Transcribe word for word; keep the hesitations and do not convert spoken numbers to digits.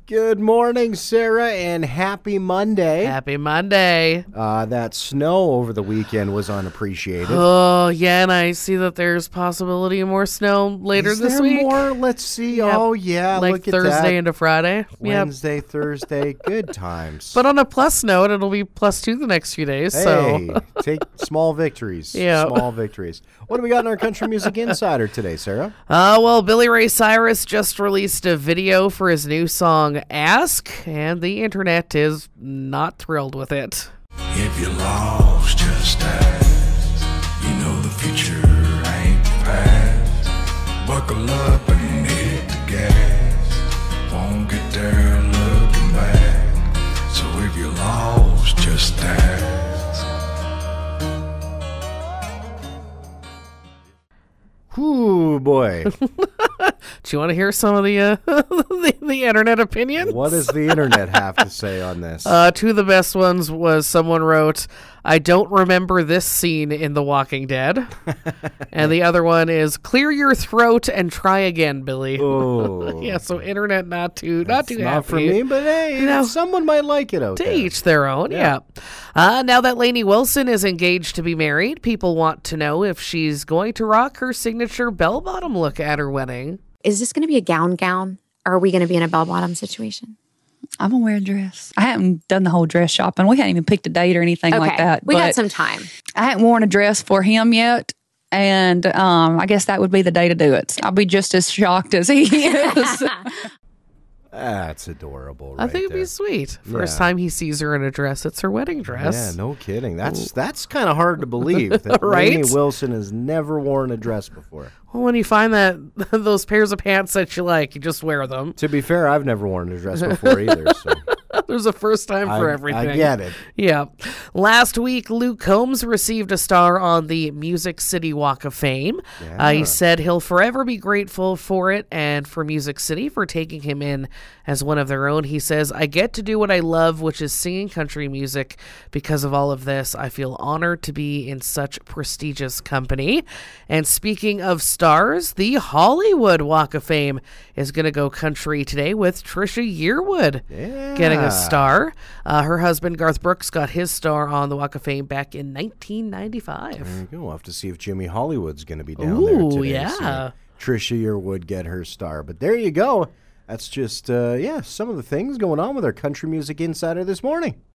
Good morning, Sarah, and happy Monday. Happy Monday. Uh, that snow over the weekend was unappreciated. Oh, yeah, and I see that there's possibility of more snow later Is this there week. more? Let's see. Yep. Oh, yeah, like look Thursday at that. into Friday. Yep. Wednesday, Thursday, good times. But on a plus note, it'll be plus two the next few days. Hey, So take small victories. Yeah. Small victories. What do we got in our Country Music Insider today, Sarah? Uh, well, Billy Ray Cyrus just released a video for his new song, Ask, and the internet is not thrilled with it. If you're lost, just ask. You know the future ain't the past. Buckle up and hit the gas. Won't get there looking back. So if you're lost, just ask. Ooh, boy. Do you want to hear some of the, uh, the the internet opinions? What does the internet have to say on this? Uh, two of the best ones was someone wrote, I don't remember this scene in The Walking Dead. And the other one is, clear your throat and try again, Billy. Oh. Yeah, so internet not too not too Not happy. for me, but hey, No. someone might like it out To there. each their own, yeah. Yeah. Uh, now that Lainey Wilson is engaged to be married, people want to know if she's going to rock her signature bell-bottom look at her wedding. Is this going to be a gown gown? Or are we going to be in a bell-bottom situation? I'm gonna wear a dress. I haven't done the whole dress shopping. We hadn't even picked a date or anything Okay, like that. we but got some time. I hadn't worn a dress for him yet. And um, I guess that would be the day to do it. I'll be just as shocked as he is. That's adorable, right I think it'd there. be sweet. First Yeah. time he sees her in a dress, it's her wedding dress. Yeah, no kidding. That's that's kind of hard to believe that Right? Lainey Wilson has never worn a dress before. Well, when you find that those pairs of pants that you like, you just wear them. To be fair, I've never worn a dress before either. So There's a first time for I, everything. I get it. Yeah. Last week, Luke Combs received a star on the Music City Walk of Fame. Uh, he said he'll forever be grateful for it and for Music City for taking him in as one of their own. He says, I get to do what I love, which is singing country music. Because of all of this, I feel honored to be in such prestigious company. And speaking of stars, the Hollywood Walk of Fame is going to go country today with Trisha Yearwood Yeah. getting a star. Uh, her husband, Garth Brooks, got his star on the Walk of Fame back in nineteen ninety-five. There you go. We'll have to see if Jimmy Hollywood's going to be down there Ooh, today. yeah. See Trisha Yearwood get her star. But there you go. That's just, uh, yeah, some of the things going on with our Country Music Insider this morning.